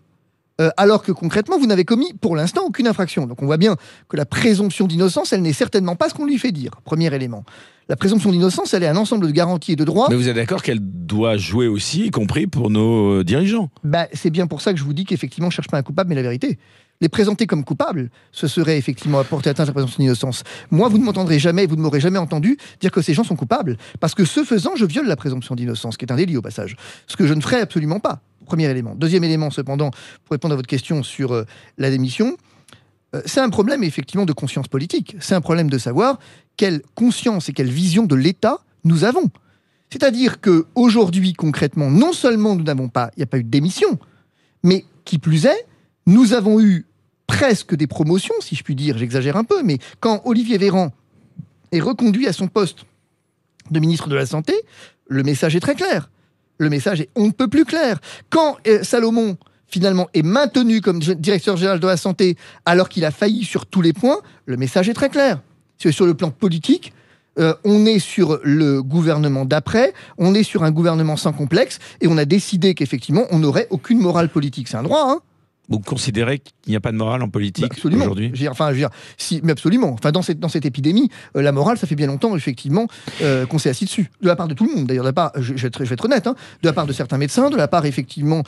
alors que concrètement, vous n'avez commis pour l'instant aucune infraction. Donc on voit bien que la présomption d'innocence, elle n'est certainement pas ce qu'on lui fait dire. Premier élément. La présomption d'innocence, elle est un ensemble de garanties et de droits. Mais vous êtes d'accord qu'elle doit jouer aussi, y compris pour nos dirigeants? C'est bien pour ça que je vous dis qu'effectivement, on ne cherche pas un coupable, mais la vérité. Les présenter comme coupables, ce serait effectivement apporter atteinte à la présomption d'innocence. Moi, vous ne m'entendrez jamais, vous ne m'aurez jamais entendu dire que ces gens sont coupables, parce que ce faisant, je viole la présomption d'innocence, qui est un délit au passage. Ce que je ne ferai absolument pas. Premier élément. Deuxième élément, cependant, pour répondre à votre question sur la démission, c'est un problème effectivement de conscience politique. C'est un problème de savoir quelle conscience et quelle vision de l'État nous avons. C'est-à-dire qu'aujourd'hui, concrètement, non seulement il n'y a pas eu de démission, mais qui plus est, nous avons eu presque des promotions, si je puis dire, j'exagère un peu, mais quand Olivier Véran est reconduit à son poste de ministre de la Santé, le message est très clair. Le message est on ne peut plus clair. Quand Salomon, finalement, est maintenu comme directeur général de la Santé, alors qu'il a failli sur tous les points, le message est très clair. Sur le plan politique, on est sur le gouvernement d'après, on est sur un gouvernement sans complexe, et on a décidé qu'effectivement, on n'aurait aucune morale politique. C'est un droit, hein. Vous considérez qu'il n'y a pas de morale en politique aujourd'hui ? Mais absolument. Enfin, dans cette épidémie, la morale, ça fait bien longtemps, effectivement, qu'on s'est assis dessus. De la part de tout le monde, d'ailleurs. Je vais être honnête, hein, de la part de certains médecins, de la part, effectivement,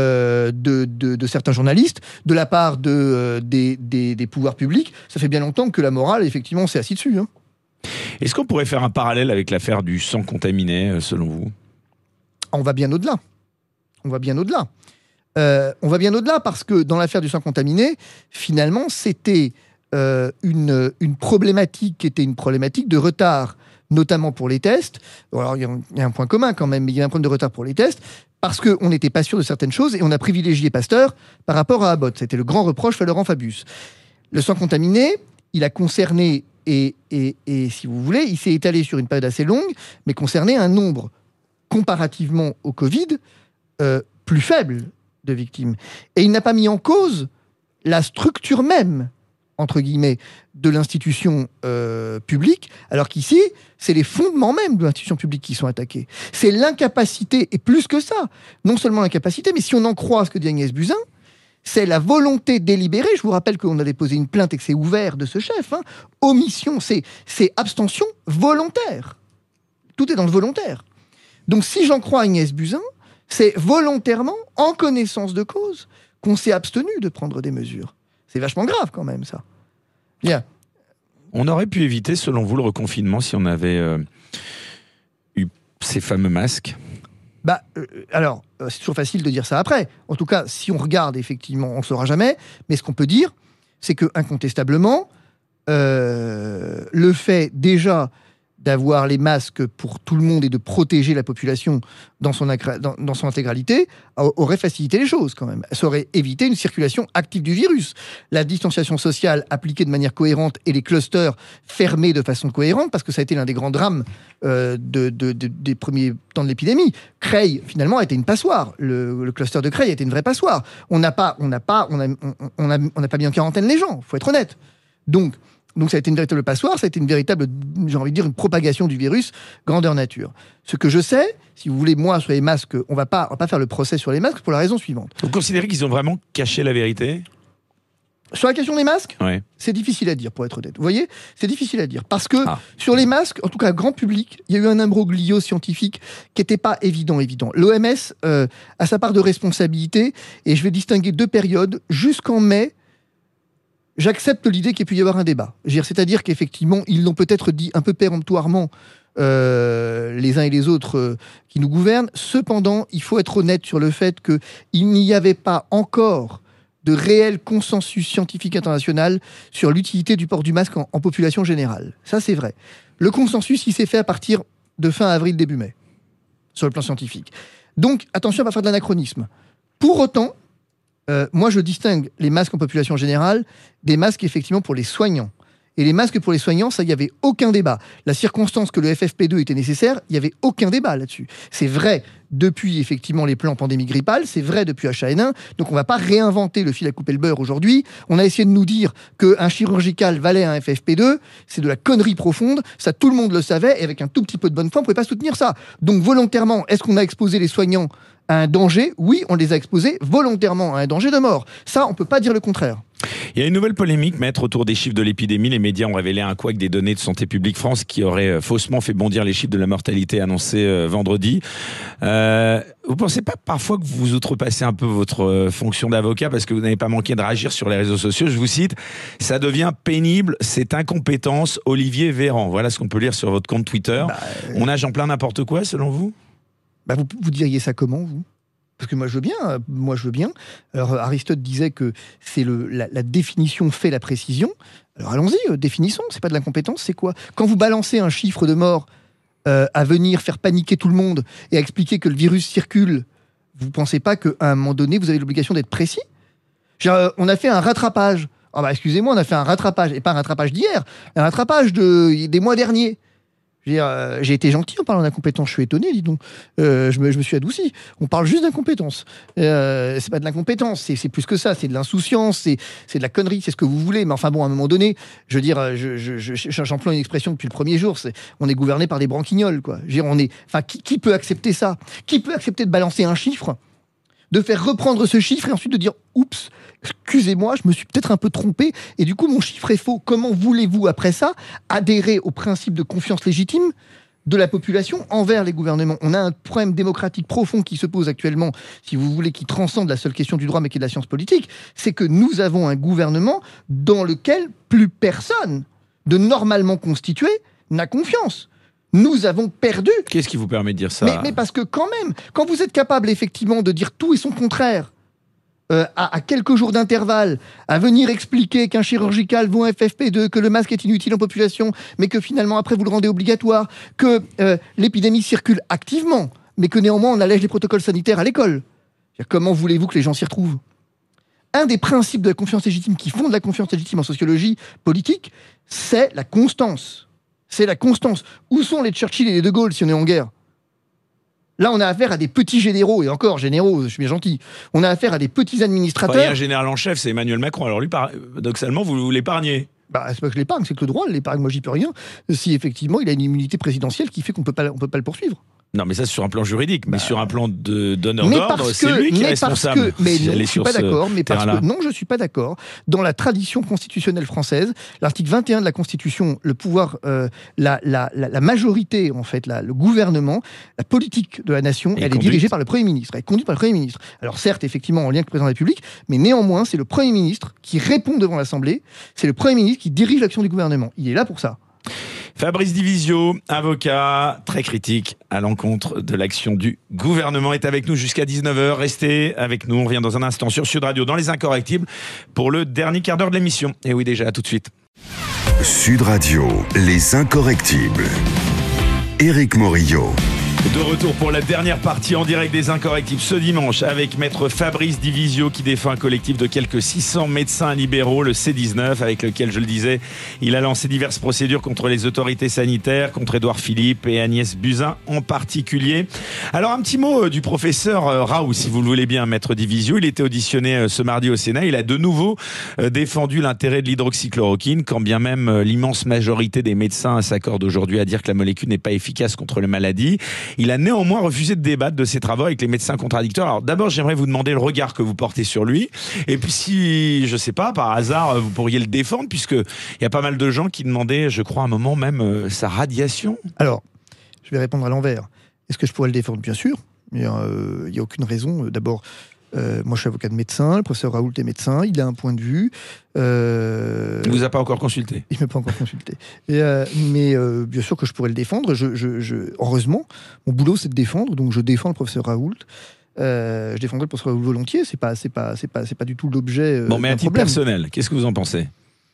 de certains journalistes, de la part des pouvoirs publics. Ça fait bien longtemps que la morale, effectivement, on s'est assis dessus. Hein. Est-ce qu'on pourrait faire un parallèle avec l'affaire du sang contaminé, selon vous ? On va bien au-delà. On va bien au-delà parce que dans l'affaire du sang contaminé, finalement, c'était une problématique qui était une problématique de retard, notamment pour les tests. Alors, il y a un point commun quand même, mais il y a un problème de retard pour les tests, parce qu'on n'était pas sûr de certaines choses et on a privilégié Pasteur par rapport à Abbott. C'était le grand reproche fait à Laurent Fabius. Le sang contaminé, il a concerné, et si vous voulez, il s'est étalé sur une période assez longue, mais concerné un nombre, comparativement au Covid, plus faible de victimes. Et il n'a pas mis en cause la structure même, entre guillemets, de l'institution publique, alors qu'ici, c'est les fondements même de l'institution publique qui sont attaqués. C'est l'incapacité, et plus que ça, non seulement l'incapacité, mais si on en croit ce que dit Agnès Buzyn, c'est la volonté délibérée. Je vous rappelle qu'on a déposé une plainte et que c'est ouvert de ce chef. Hein. Omission, c'est abstention volontaire. Tout est dans le volontaire. Donc si j'en crois Agnès Buzyn, c'est volontairement, en connaissance de cause, qu'on s'est abstenu de prendre des mesures. C'est vachement grave quand même, ça. Bien. On aurait pu éviter, selon vous, le reconfinement si on avait eu ces fameux masques ? Alors, c'est toujours facile de dire ça après. En tout cas, si on regarde, effectivement, on ne le saura jamais. Mais ce qu'on peut dire, c'est que incontestablement, le fait déjà d'avoir les masques pour tout le monde et de protéger la population dans son intégralité, aurait facilité les choses quand même. Ça aurait évité une circulation active du virus. La distanciation sociale appliquée de manière cohérente et les clusters fermés de façon cohérente, parce que ça a été l'un des grands drames des premiers temps de l'épidémie. Creil, finalement, a été une passoire. Le cluster de Creil a été une vraie passoire. On n'a pas mis en quarantaine les gens, il faut être honnête. Donc ça a été une véritable passoire, ça a été une véritable, j'ai envie de dire, une propagation du virus grandeur nature. Ce que je sais, si vous voulez, moi, sur les masques, on va pas faire le procès sur les masques pour la raison suivante. Vous considérez qu'ils ont vraiment caché la vérité ? Sur la question des masques, ouais. C'est difficile à dire, pour être honnête. Vous voyez, c'est difficile à dire. Parce que sur les masques, en tout cas grand public, il y a eu un imbroglio scientifique qui n'était pas évident. L'OMS a sa part de responsabilité, et je vais distinguer deux périodes. Jusqu'en mai, j'accepte l'idée qu'il ait pu y avoir un débat. C'est-à-dire qu'effectivement, ils l'ont peut-être dit un peu péremptoirement, les uns et les autres qui nous gouvernent. Cependant, il faut être honnête sur le fait qu'il n'y avait pas encore de réel consensus scientifique international sur l'utilité du port du masque en population générale. Ça, c'est vrai. Le consensus, il s'est fait à partir de fin avril, début mai, sur le plan scientifique. Donc, attention à ne pas faire de l'anachronisme. Pour autant, moi, je distingue les masques en population générale des masques, effectivement, pour les soignants. Et les masques pour les soignants, ça, il n'y avait aucun débat. La circonstance que le FFP2 était nécessaire, il n'y avait aucun débat là-dessus. C'est vrai depuis effectivement les plans pandémie grippale, c'est vrai depuis H1N1, donc on ne va pas réinventer le fil à couper le beurre aujourd'hui. On a essayé de nous dire qu'un chirurgical valait un FFP2, c'est de la connerie profonde, ça tout le monde le savait, et avec un tout petit peu de bonne foi, on ne pouvait pas soutenir ça. Donc volontairement, est-ce qu'on a exposé les soignants à un danger? Oui, on les a exposés volontairement à un danger de mort. Ça, on ne peut pas dire le contraire. Il y a une nouvelle polémique, maître, autour des chiffres de l'épidémie. Les médias ont révélé un couac des données de Santé publique France qui aurait faussement fait bondir les chiffres de la mortalité annoncés vendredi. Vous pensez pas parfois que vous outrepassez un peu votre fonction d'avocat parce que vous n'avez pas manqué de réagir sur les réseaux sociaux? Je vous cite, ça devient pénible, c'est incompétence, Olivier Véran. Voilà ce qu'on peut lire sur votre compte Twitter. On nage en plein n'importe quoi, selon vous? Vous diriez ça comment, vous? Parce que moi je veux bien. Alors Aristote disait que c'est la définition fait la précision. Alors allons-y, définissons, c'est pas de l'incompétence, c'est quoi? Quand vous balancez un chiffre de mort à venir faire paniquer tout le monde et à expliquer que le virus circule, vous pensez pas qu'à un moment donné vous avez l'obligation d'être précis? On a fait un rattrapage. Excusez-moi, on a fait un rattrapage, et pas un rattrapage d'hier, un rattrapage des mois derniers. J'ai été gentil en parlant d'incompétence, je suis étonné, dis donc. Je me suis adouci. On parle juste d'incompétence. C'est pas de l'incompétence, c'est plus que ça, c'est de l'insouciance, c'est de la connerie, c'est ce que vous voulez. Mais enfin bon, à un moment donné, je veux dire, j'emploie une expression depuis le premier jour, on est gouverné par des branquignoles, quoi. Qui peut accepter ça? Qui peut accepter de balancer un chiffre, de faire reprendre ce chiffre et ensuite de dire « Oups, excusez-moi, je me suis peut-être un peu trompé et du coup mon chiffre est faux ». Comment voulez-vous après ça adhérer au principe de confiance légitime de la population envers les gouvernements? On a un problème démocratique profond qui se pose actuellement, si vous voulez, qui transcende la seule question du droit mais qui est de la science politique. C'est que nous avons un gouvernement dans lequel plus personne de normalement constitué n'a confiance. Nous avons perdu. Qu'est-ce qui vous permet de dire ça? Mais parce que quand même, quand vous êtes capable effectivement de dire tout et son contraire, à quelques jours d'intervalle, à venir expliquer qu'un chirurgical vaut un FFP2, que le masque est inutile en population, mais que finalement après vous le rendez obligatoire, que l'épidémie circule activement, mais que néanmoins on allège les protocoles sanitaires à l'école. Comment voulez-vous que les gens s'y retrouvent? Un des principes de la confiance légitime qui fonde la confiance légitime en sociologie politique, c'est la constance. C'est la constance. Où sont les Churchill et les De Gaulle si on est en guerre? Là, on a affaire à des petits généraux, et encore généraux, je suis bien gentil. On a affaire à des petits administrateurs. Il y a un général en chef, c'est Emmanuel Macron. Alors lui, paradoxalement, vous l'épargnez. C'est pas que je l'épargne, c'est que le droit l'épargne. Moi, j'y peux rien. Si effectivement, il a une immunité présidentielle qui fait qu'on peut pas le poursuivre. Non, mais ça, c'est sur un plan juridique. Mais sur un plan d'honneur d'ordre, c'est lui qui est responsable. Mais non, je suis pas d'accord. Non, je suis pas d'accord. Dans la tradition constitutionnelle française, l'article 21 de la Constitution, le pouvoir, la majorité, en fait, le gouvernement, la politique de la nation, elle est dirigée par le Premier ministre. Elle est conduite par le Premier ministre. Alors certes, effectivement, en lien avec le Président de la République, mais néanmoins, c'est le Premier ministre qui répond devant l'Assemblée. C'est le Premier ministre qui dirige l'action du gouvernement. Il est là pour ça. Fabrice Divisio, avocat très critique à l'encontre de l'action du gouvernement, est avec nous jusqu'à 19h. Restez avec nous, on revient dans un instant sur Sud Radio dans Les Incorrectibles pour le dernier quart d'heure de l'émission. Et oui, déjà, à tout de suite. Sud Radio, Les Incorrectibles. Éric Morillo. De retour pour la dernière partie en direct des Incorrectibles ce dimanche avec maître Fabrice Divisio qui défend un collectif de quelques 600 médecins libéraux, le C19, avec lequel, je le disais, il a lancé diverses procédures contre les autorités sanitaires, contre Édouard Philippe et Agnès Buzyn en particulier. Alors un petit mot du professeur Raoult, si vous le voulez bien, maître Divisio. Il était auditionné ce mardi au Sénat. Il a de nouveau défendu l'intérêt de l'hydroxychloroquine, quand bien même l'immense majorité des médecins s'accordent aujourd'hui à dire que la molécule n'est pas efficace contre la maladie. Il a néanmoins refusé de débattre de ses travaux avec les médecins contradicteurs. Alors d'abord, j'aimerais vous demander le regard que vous portez sur lui. Et puis si, je sais pas, par hasard, vous pourriez le défendre, puisqu'il y a pas mal de gens qui demandaient, je crois, à un moment même, sa radiation. Alors, je vais répondre à l'envers. Est-ce que je pourrais le défendre? Bien sûr. Mais il n'y a aucune raison. D'abord, moi je suis avocat de médecin, le professeur Raoult est médecin, il a un point de vue. Il ne vous a pas encore consulté? Il ne m'a pas encore consulté. Mais bien sûr que je pourrais le défendre. Heureusement, mon boulot c'est de défendre, donc je défends le professeur Raoult. Je défendrai le professeur Raoult volontiers, c'est pas du tout l'objet. Bon, mais à titre personnel, qu'est-ce que vous en pensez?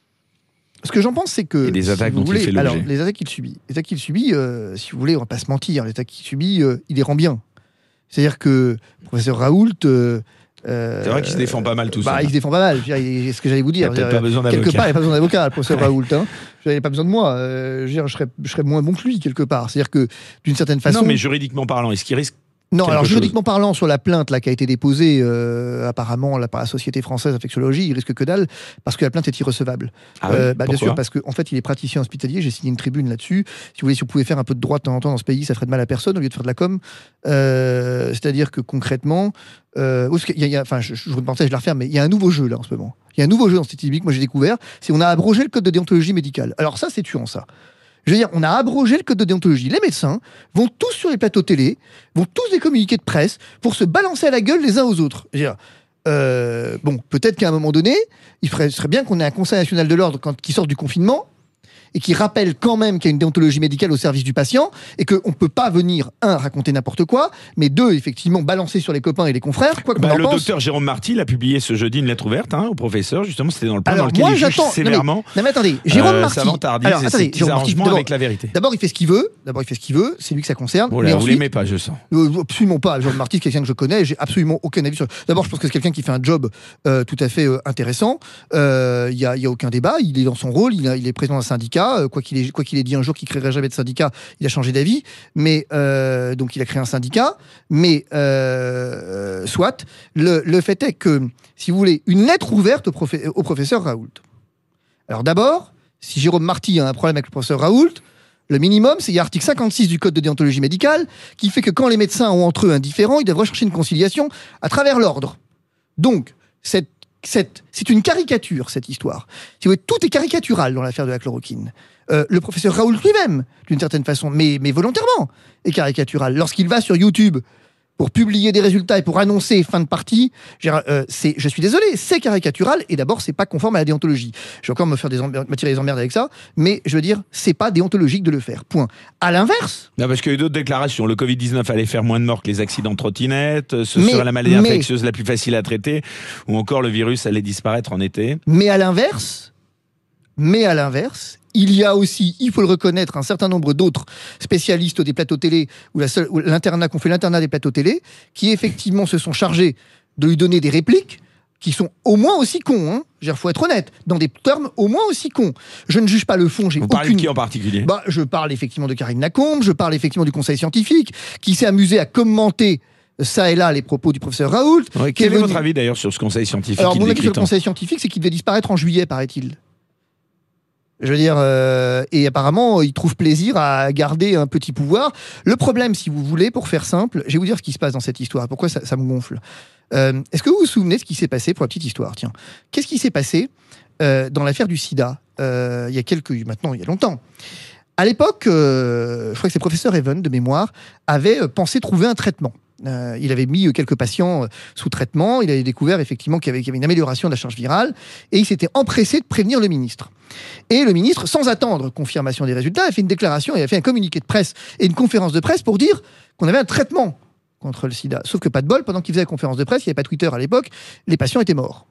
Ce que j'en pense, c'est que... Et les attaques dont il fait l'objet. Alors, les attaques qu'il subit. Les attaques qu'il subit, si vous voulez, on va pas se mentir, les attaques qu'il subit, il les rend bien. C'est-à-dire que le professeur Raoult... c'est vrai qu'il se défend pas mal tout ça. Il se défend pas mal, c'est ce que j'allais vous dire. Il n'y a peut-être pas besoin d'avocat. Quelque part, il n'y a pas besoin d'avocat, le professeur Raoult. Hein. Il n'y a pas besoin de moi. Je serais moins bon que lui, quelque part. C'est-à-dire que, d'une certaine façon... Non, mais juridiquement parlant, est-ce qu'il risque Non, alors chose. juridiquement parlant, sur la plainte là, qui a été déposée apparemment là, par la Société française d'infectiologie, il risque que dalle parce que la plainte est irrecevable. Ah oui, bien sûr, parce qu'en fait, il est praticien hospitalier. J'ai signé une tribune là-dessus. Si vous voulez, si vous pouvez faire un peu de droit de temps en temps dans ce pays, ça ferait de mal à personne au lieu de faire de la com. C'est-à-dire que concrètement, je vous partage, je la referme, mais il y a un nouveau jeu là en ce moment. Il y a un nouveau jeu dans cette publique, moi j'ai découvert, c'est on a abrogé le code de déontologie médicale. Alors ça, c'est tuant ça. Je veux dire, on a abrogé le code de déontologie. Les médecins vont tous sur les plateaux télé, vont tous des communiqués de presse pour se balancer à la gueule les uns aux autres. Je veux dire, peut-être qu'à un moment donné, serait bien qu'on ait un Conseil national de l'ordre qui sorte du confinement et qui rappelle quand même qu'il y a une déontologie médicale au service du patient et qu'on ne peut pas venir, raconter n'importe quoi, mais deux, effectivement, balancer sur les copains et les confrères, quoi qu'on en le pense. docteur Jérôme Marty a publié ce jeudi une lettre ouverte au professeur, justement, c'était dans le point Alors, dans lequel moi, il juge j'attends. sévèrement Non mais attendez, Jérôme Marty. sa vantardise et ses petits arrangements avec la vérité. D'abord, il fait ce qu'il veut. C'est lui que ça concerne. Oh là, vous l'aimez pas, je sens. Absolument pas. Jérôme Marty, c'est quelqu'un que je connais. J'ai absolument aucun avis sur. D'abord, je pense que c'est quelqu'un qui fait un job tout à fait intéressant. Il y a aucun débat. Il est dans son rôle. Il est président d'un syndicat. Quoi qu'il ait dit un jour qu'il créerait jamais de syndicat, il a changé d'avis. Mais donc, il a créé un syndicat. Mais soit. Le fait est que, si vous voulez, une lettre ouverte au professeur Raoult. Alors d'abord, si Jérôme Marty a un problème avec le professeur Raoult, le minimum, c'est l'article 56 du Code de déontologie médicale qui fait que quand les médecins ont entre eux un différend, ils doivent rechercher une conciliation à travers l'ordre. Donc, c'est une caricature, cette histoire. Si vous voulez, tout est caricatural dans l'affaire de la chloroquine. Le professeur Raoult lui-même, d'une certaine façon, mais volontairement, est caricatural. Lorsqu'il va sur YouTube pour publier des résultats et pour annoncer fin de partie, je suis désolé, c'est caricatural, et d'abord, c'est pas conforme à la déontologie. Je vais encore me tirer des emmerdes avec ça, mais je veux dire, c'est pas déontologique de le faire, point. À l'inverse... Non, parce qu'il y a eu d'autres déclarations. Le Covid-19 allait faire moins de morts que les accidents de trottinette, ce serait la maladie infectieuse la plus facile à traiter, ou encore le virus allait disparaître en été. Mais à l'inverse, il y a aussi, il faut le reconnaître, un certain nombre d'autres spécialistes des plateaux télé, ou l'internat qu'on fait l'internat des plateaux télé, qui effectivement se sont chargés de lui donner des répliques qui sont au moins aussi cons. Il faut être honnête, dans des termes au moins aussi cons. Je ne juge pas le fond, Vous parlez de qui en particulier ? Je parle effectivement de Karine Lacombe, je parle effectivement du Conseil scientifique, qui s'est amusé à commenter ça et là les propos du professeur Raoult. Ouais, quel est votre avis d'ailleurs sur ce Conseil scientifique ? Alors mon avis sur le Conseil scientifique, c'est qu'il devait disparaître en juillet, paraît-il. Je veux dire, et apparemment, il trouve plaisir à garder un petit pouvoir. Le problème, si vous voulez, pour faire simple, je vais vous dire ce qui se passe dans cette histoire. Pourquoi ça me gonfle. Est-ce que vous vous souvenez de ce qui s'est passé, pour la petite histoire, tiens. Qu'est-ce qui s'est passé dans l'affaire du sida il y a longtemps. À l'époque, je crois que c'est le professeur Even, de mémoire, avait pensé trouver un traitement. Il avait mis quelques patients sous traitement, il avait découvert effectivement qu'il y avait une amélioration de la charge virale, et il s'était empressé de prévenir le ministre. Et le ministre, sans attendre confirmation des résultats, a fait une déclaration, il a fait un communiqué de presse et une conférence de presse pour dire qu'on avait un traitement contre le sida. Sauf que pas de bol, pendant qu'il faisait la conférence de presse, il n'y avait pas Twitter à l'époque, les patients étaient morts.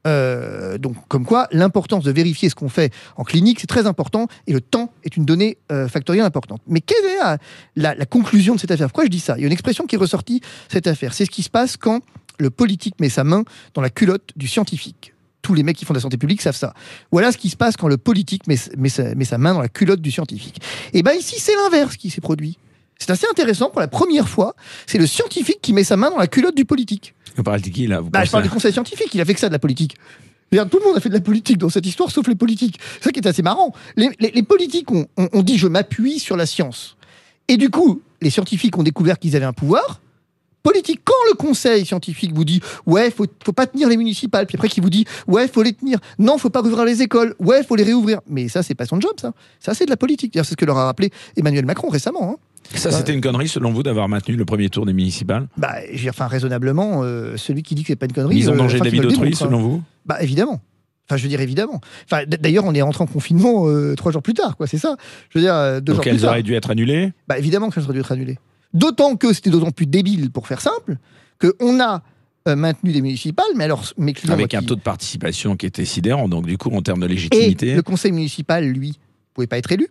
Donc, comme quoi, l'importance de vérifier ce qu'on fait en clinique, c'est très important, et le temps est une donnée factorielle importante. Mais quelle est la conclusion de cette affaire ? Pourquoi je dis ça ? Il y a une expression qui est ressortie cette affaire. C'est ce qui se passe quand le politique met sa main dans la culotte du scientifique. Tous les mecs qui font de la santé publique savent ça. Voilà ce qui se passe quand le politique met sa main dans la culotte du scientifique. Et bien ici, c'est l'inverse qui s'est produit. C'est assez intéressant, pour la première fois, c'est le scientifique qui met sa main dans la culotte du politique. Vous parlez de qui, là ? Je parle du Conseil scientifique, il a fait que ça de la politique. Regarde, tout le monde a fait de la politique dans cette histoire, sauf les politiques. C'est ça qui est assez marrant. Les politiques ont dit « je m'appuie sur la science ». Et du coup, les scientifiques ont découvert qu'ils avaient un pouvoir politique. Quand le Conseil scientifique vous dit « ouais, faut pas tenir les municipales », puis après qui vous dit « ouais, faut les tenir », « non, faut pas rouvrir les écoles »,« ouais, faut les réouvrir ». Mais ça, c'est pas son job, ça. Ça, c'est de la politique. C'est ce que leur a rappelé Emmanuel Macron récemment. Ça, c'était une connerie, selon vous, d'avoir maintenu le premier tour des municipales ? Raisonnablement, celui qui dit que c'est pas une connerie... Mise en danger de la vie d'autrui, selon vous ? Évidemment. Je veux dire, évidemment. D'ailleurs, on est rentré en confinement 3 jours plus tard, quoi, c'est ça. Je veux dire, 2 jours plus tard. Donc elles auraient dû être annulées ? Évidemment qu'elles auraient dû être annulées. D'autant que c'était d'autant plus débile, pour faire simple, qu'on a maintenu des municipales, mais avec un taux de participation qui était sidérant, donc du coup, en termes de légitimité... Et le conseil municipal, lui, ne pouvait pas être élu.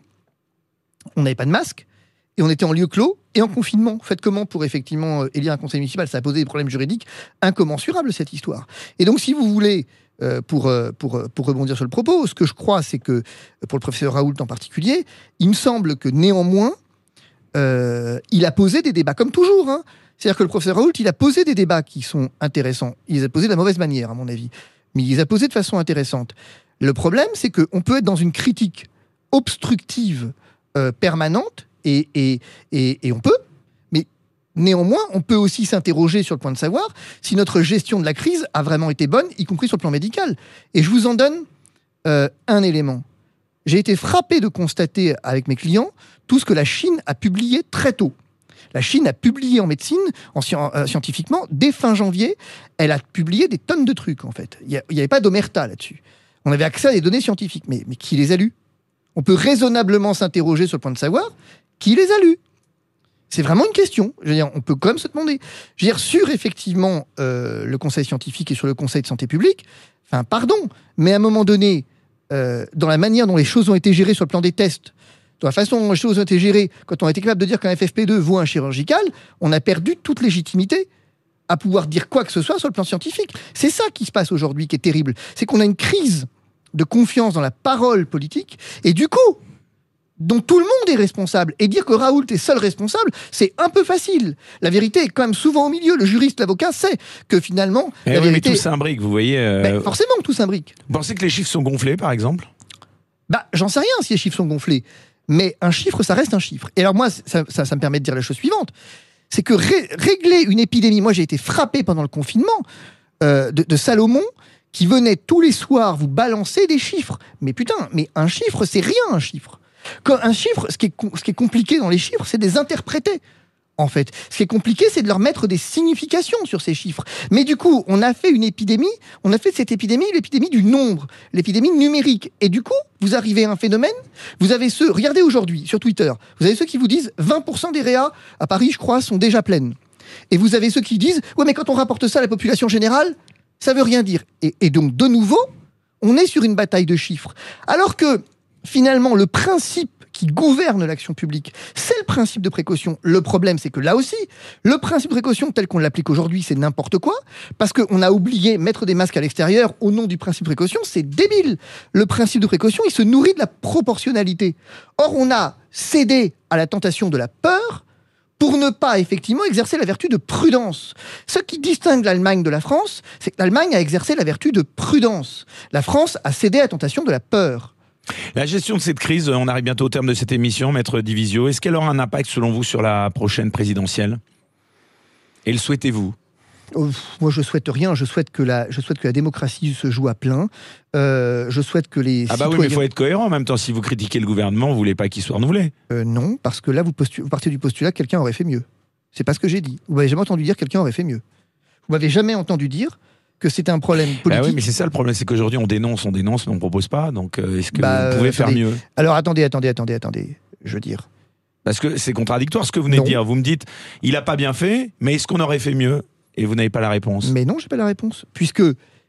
On n'avait pas de masque. Et on était en lieu clos et en confinement. Faites comment pour effectivement élire un conseil municipal ? Ça a posé des problèmes juridiques incommensurables, cette histoire. Et donc, si vous voulez, pour rebondir sur le propos, ce que je crois, c'est que, pour le professeur Raoult en particulier, il me semble que néanmoins, il a posé des débats, comme toujours. C'est-à-dire que le professeur Raoult, il a posé des débats qui sont intéressants. Il les a posés de la mauvaise manière, à mon avis. Mais il les a posés de façon intéressante. Le problème, c'est qu'on peut être dans une critique obstructive permanente, et on peut, mais néanmoins, on peut aussi s'interroger sur le point de savoir si notre gestion de la crise a vraiment été bonne, y compris sur le plan médical. Et je vous en donne un élément. J'ai été frappé de constater avec mes clients tout ce que la Chine a publié très tôt. La Chine a publié en médecine, scientifiquement, dès fin janvier, elle a publié des tonnes de trucs, en fait. Il n'y avait pas d'omerta là-dessus. On avait accès à des données scientifiques. Mais qui les a lues ? On peut raisonnablement s'interroger sur le point de savoir qui les a lues. C'est vraiment une question. Je veux dire, on peut quand même se demander. Je veux dire, sur effectivement le conseil scientifique et sur le conseil de santé publique, enfin, pardon, mais à un moment donné, dans la manière dont les choses ont été gérées sur le plan des tests, dans la façon dont les choses ont été gérées, quand on a été capable de dire qu'un FFP2 vaut un chirurgical, on a perdu toute légitimité à pouvoir dire quoi que ce soit sur le plan scientifique. C'est ça qui se passe aujourd'hui qui est terrible. C'est qu'on a une crise de confiance dans la parole politique, et du coup, dont tout le monde est responsable. Et dire que Raoult est seul responsable, c'est un peu facile. La vérité est quand même souvent au milieu. Le juriste, l'avocat sait que finalement... la vérité... Mais tout s'imbrique, vous voyez... forcément que tout s'imbrique. Vous pensez que les chiffres sont gonflés, par exemple ? J'en sais rien si les chiffres sont gonflés. Mais un chiffre, ça reste un chiffre. Et alors moi, ça me permet de dire la chose suivante. C'est que régler une épidémie... Moi, j'ai été frappé pendant le confinement de Salomon qui venait tous les soirs vous balancer des chiffres. Mais putain, mais un chiffre, c'est rien, un chiffre. Quand un chiffre, ce qui est compliqué dans les chiffres, c'est de les interpréter. En fait, ce qui est compliqué, c'est de leur mettre des significations sur ces chiffres. Mais du coup, on a fait une épidémie, on a fait de cette épidémie l'épidémie du nombre, l'épidémie numérique. Et du coup, vous arrivez à un phénomène, vous avez ceux, regardez aujourd'hui sur Twitter, vous avez ceux qui vous disent 20% des réas à Paris, je crois, sont déjà pleines. Et vous avez ceux qui disent, ouais, mais quand on rapporte ça à la population générale, ça veut rien dire. Et donc, de nouveau, on est sur une bataille de chiffres. Alors que, finalement, le principe qui gouverne l'action publique, c'est le principe de précaution. Le problème, c'est que là aussi, le principe de précaution tel qu'on l'applique aujourd'hui, c'est n'importe quoi, parce qu'on a oublié mettre des masques à l'extérieur au nom du principe de précaution, c'est débile. Le principe de précaution, il se nourrit de la proportionnalité. Or, on a cédé à la tentation de la peur pour ne pas, effectivement, exercer la vertu de prudence. Ce qui distingue l'Allemagne de la France, c'est que l'Allemagne a exercé la vertu de prudence. La France a cédé à la tentation de la peur. La gestion de cette crise, on arrive bientôt au terme de cette émission, Maître Divisio. Est-ce qu'elle aura un impact, selon vous, sur la prochaine présidentielle ? Et le souhaitez-vous ? Moi, je souhaite rien. Je souhaite que la démocratie se joue à plein. Je souhaite que les citoyens... oui, mais il faut être cohérent en même temps. Si vous critiquez le gouvernement, vous voulez pas qu'il soit renouvelé. Non, parce que là, vous partez du postulat que quelqu'un aurait fait mieux. C'est pas ce que j'ai dit. Vous m'avez jamais entendu dire que quelqu'un aurait fait mieux. Vous m'avez jamais entendu dire que c'était un problème politique. Oui, mais c'est ça le problème, c'est qu'aujourd'hui on dénonce, mais on propose pas. Donc est-ce que vous pouvez faire mieux ? Alors attendez. Je veux dire. Parce que c'est contradictoire ce que vous venez de dire. Vous me dites, il a pas bien fait, mais est-ce qu'on aurait fait mieux ? Et vous n'avez pas la réponse. Mais non, j'ai pas la réponse, puisque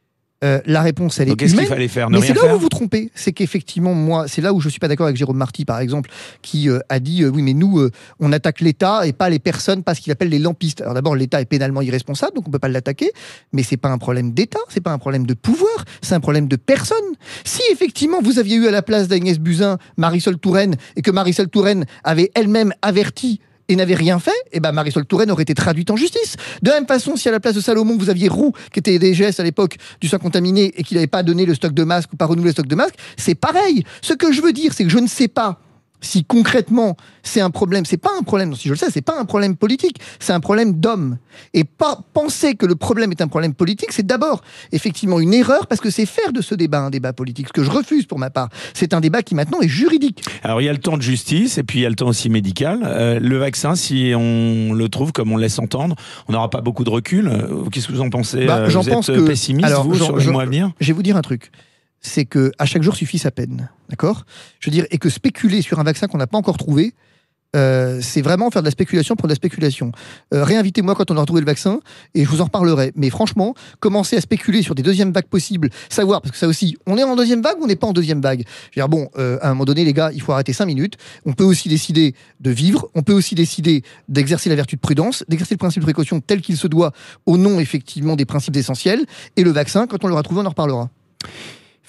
la réponse, elle est humaine. Qu'est-ce qu'il fallait faire ? Mais c'est là où vous vous trompez. C'est qu'effectivement, moi, c'est là où je suis pas d'accord avec Jérôme Marty, par exemple, qui a dit oui, mais nous, on attaque l'État et pas les personnes, parce qu'il appelle les lampistes. Alors d'abord, l'État est pénalement irresponsable, donc on peut pas l'attaquer. Mais c'est pas un problème d'État, c'est pas un problème de pouvoir, c'est un problème de personne. Si effectivement vous aviez eu à la place d'Agnès Buzyn Marisol Touraine et que Marisol Touraine avait elle-même averti et n'avait rien fait, et Marisol Touraine aurait été traduite en justice. De la même façon, si à la place de Salomon, vous aviez Roux, qui était DGS à l'époque du sang contaminé, et qu'il n'avait pas donné le stock de masques ou pas renouvelé le stock de masques, c'est pareil. Ce que je veux dire, c'est que je ne sais pas si concrètement c'est un problème. C'est pas un problème, si je le sais, c'est pas un problème politique, c'est un problème d'homme. Et pas penser que le problème est un problème politique, c'est d'abord effectivement une erreur, parce que c'est faire de ce débat un débat politique. Ce que je refuse pour ma part, c'est un débat qui maintenant est juridique. Alors il y a le temps de justice et puis il y a le temps aussi médical. Le vaccin, si on le trouve comme on laisse entendre, on n'aura pas beaucoup de recul. Qu'est-ce que vous en pensez ? Vous êtes pessimiste, vous, sur les mois à venir ? Je vais vous dire un truc. C'est que à chaque jour suffit sa peine, d'accord ? Je veux dire, et que spéculer sur un vaccin qu'on n'a pas encore trouvé, c'est vraiment faire de la spéculation pour de la spéculation. Réinvitez-moi quand on aura trouvé le vaccin et je vous en reparlerai. Mais franchement, commencer à spéculer sur des deuxièmes vagues possibles, savoir, parce que ça aussi, on est en deuxième vague ou on n'est pas en deuxième vague ? Je veux dire, à un moment donné, les gars, il faut arrêter 5 minutes. On peut aussi décider de vivre, on peut aussi décider d'exercer la vertu de prudence, d'exercer le principe de précaution tel qu'il se doit au nom, effectivement, des principes essentiels. Et le vaccin, quand on l'aura trouvé, on en reparlera.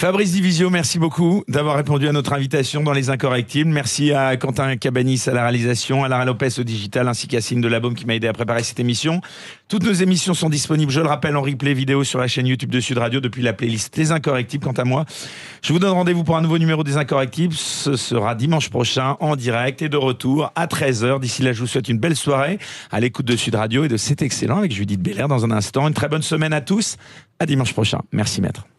Fabrice Divisio, merci beaucoup d'avoir répondu à notre invitation dans Les Incorrectibles. Merci à Quentin Cabanis à la réalisation, à Lara Lopez au digital, ainsi qu'à Céline Delabaume qui m'a aidé à préparer cette émission. Toutes nos émissions sont disponibles, je le rappelle, en replay vidéo sur la chaîne YouTube de Sud Radio depuis la playlist Les Incorrectibles. Quant à moi, je vous donne rendez-vous pour un nouveau numéro des Incorrectibles. Ce sera dimanche prochain en direct et de retour à 13h. D'ici là, je vous souhaite une belle soirée à l'écoute de Sud Radio et de C'est Excellent avec Judith Belair dans un instant. Une très bonne semaine à tous. À dimanche prochain. Merci maître.